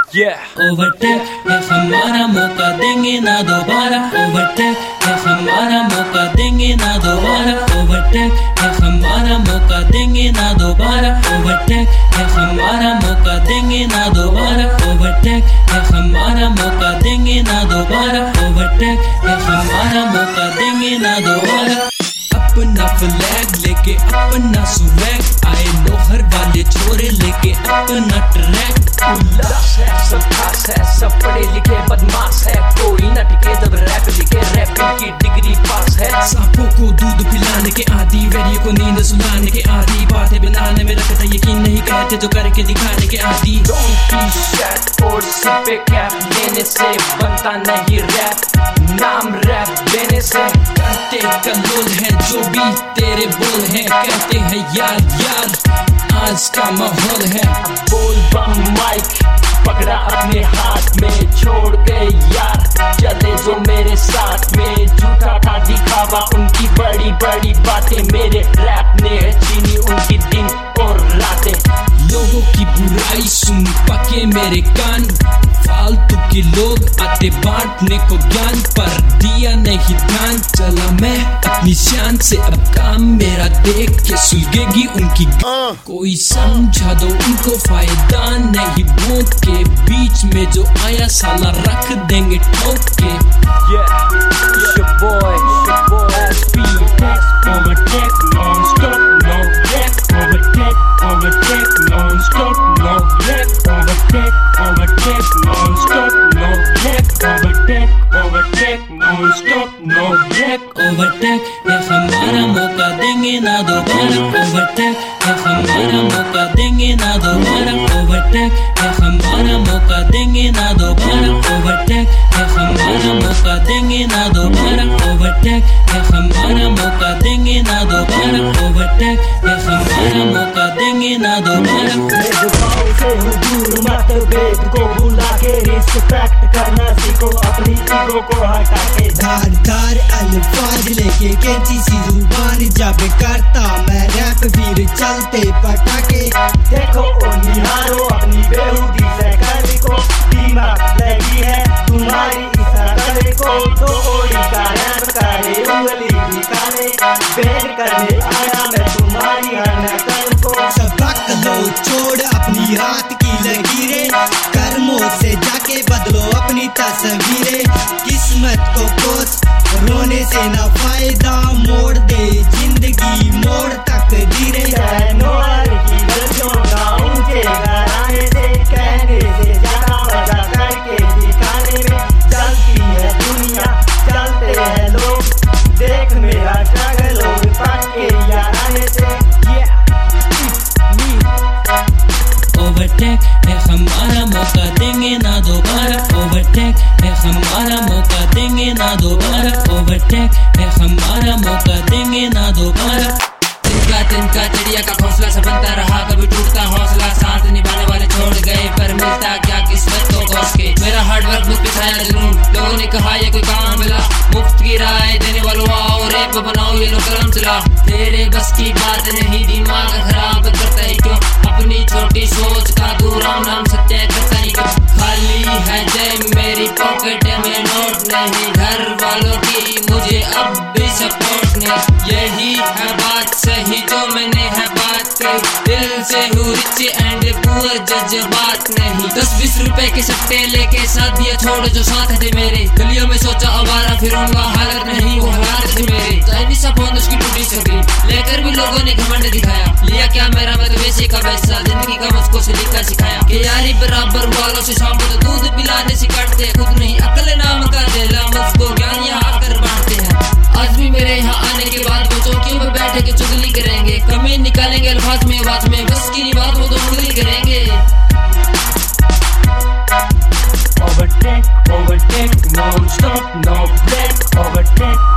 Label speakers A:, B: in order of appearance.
A: Overtake है हमारा मौका देंगे ना दोबारा। ओवरटेक है हमारा मौका देंगे ना दोबारा। ओवरटेक है हमारा मौका देंगे ना दोबारा। ओवरटेक है हमारा मौका देंगे ना दोबारा। ओवरटेक है हमारा मौका देंगे ना दोबारा। ओवरटेक है हमारा मौका देंगे ना दोबारा। अपना फ्लैग लेके अपना स्वैग आए लोहर वाले छोरे लेके अपना ट्रैक।
B: उल्लास है सब खास है सब पढ़े लिखे बदमाश है कोई न टिके जब रैप लिखे रैपिंग की डिग्री पास है।
A: सांपों को दूध पिलाने के आदि वेरी को नींद सुलाने के आदि बातें बनाने में रखता यकीन नहीं कहते जो करके दिखाने के आदि।
B: डोंकी शर्ट और सिर पे कैप लेने से बनता नहीं रैप नाम रैप देने से।
A: करते कलोल है जो भी तेरे बोल है कहते हैं यार यार आज का माहौल है।
B: बोल बम माइक पकड़ा अपने हाथ में छोड़ गए यार चले जो मेरे साथ में। झूठा था दिखावा उनकी बड़ी बड़ी बातें मेरे रैप ने छीनी उनकी दिन और रातें।
A: लोगों की बुराई सुन पके मेरे कान फालतू के लोग आते बांटने को ज्ञान पर दिया नहीं ध्यान। चला मैं अपनी शान से अब काम मेरा देख के सुलगेगी उनकी कोई समझा दो उनको फायदा नहीं भोंक के बीच में जो आया साला रख देंगे ठोक के।
B: Overtake non-stop no break overtake overtake non-stop no break overtake overtake non-stop no break overtake overtake non-stop no break।
A: Overtake है हमारा मौका देंगे ना दोबारा। ओवरटेक है हमारा मौका देंगे ना दोबारा। ओवरटेक है हमारा मौका देंगे ना दोबारा। ओवरटेक है हमारा मौका देंगे ना दोबारा। ओवरटेक है हमारा मौका देंगे ना दोबारा। ओवरटेक है हमारा मौका देंगे ना दोबारा।
B: मतभेद को भुला के रिस्पेक्ट करना सीखो अपनी ईगो को हटा के।
C: धार धार अल्फाज लेके कैंची सी जुबान जब करता मैं रैप फिर चलते पटाके।
B: देखो और निहारो अपनी बेहूदी से कर को दिमाग लगी है तुम्हारी इस अकल को। तो ओड़ी का रैप करे उंगली दिखाने बेर करने आया मैं तुम्हारी हर नकल को।
C: सबक लो छोड़ अपनी हाथ की लकीरें कर्मों से जाके बदलो अपनी तस्वीरें। किस्मत को कोस रोने से न फायदा मोड़ दे जिंदगी मोड़ तक धीरे।
B: नोर की गलतियों का ऊंचे घराने से कहने से ज्यादा मजा करके दिखाने में चलती है दुनिया चलते हैं लोग देख मेरा स्ट्रगल लोग पक्के यार आने से।
A: ओवरटेक है हमारा मौका देंगे ना दोबारा। ओवरटेक है हमारा मौका देंगे ना दोबारा। ओवरटेक है हमारा मौका देंगे ना दोबारा।
D: तिनका चिड़िया का घोंसला से बनता रहा कभी टूटता हौसला साथ निभाने वाले छोड़ गए पर मिलता क्या किस्मत को कोस के। मेरा हार्डवर्क मुझ पे छाया जुनून लोगों ने कहा ये कोई काम मिला मुफ्त की राय देने वालों आओ रैप बनाओ ये लो कलम चला। तेरे बस की बात नहीं दिमाग खराब करता है क्यों अपनी छोटी सोच का दूरा नाम सत्य करता ही क्यों। खाली है जय मेरी पॉकेट में नोट नहीं घर वालों की मुझे अब भी सपोर्ट नहीं। यही है बात सही जो मैंने है बात कही दिल से हूँ रिच एंड पुअर जज्बात नहीं। 10-20 रुपए के सट्टे लेके साथ दिया छोड़ जो साथ थे मेरे गलियों में सोचा आवारा फिरूंगा हालत नहीं वो हालात थे मेरे। चाइनीज सा फोन उसकी टूटी स्क्रीन लेकर भी लोगों ने घमंड दिखाया लिया क्या मेरा मैं तो वैसे का वैसा जिंदगी का मुझको सलीका सिखाया कि यारी बराबर वालों से शाम को तो दूध पिलाने से काटते खुद नहीं अकल नाम का दिला मुझको ज्ञान यहाँ आकर बांटते हैं। आज भी मेरे यहाँ आने के बाद वो चौकियों में बैठे के चुगली करेंगे कमी निकालेंगे अल्फाज में बात में बस की नहीं बात वो तो उंगली करेंगे।
B: Overtake, overtake, non-stop, no break, overtake,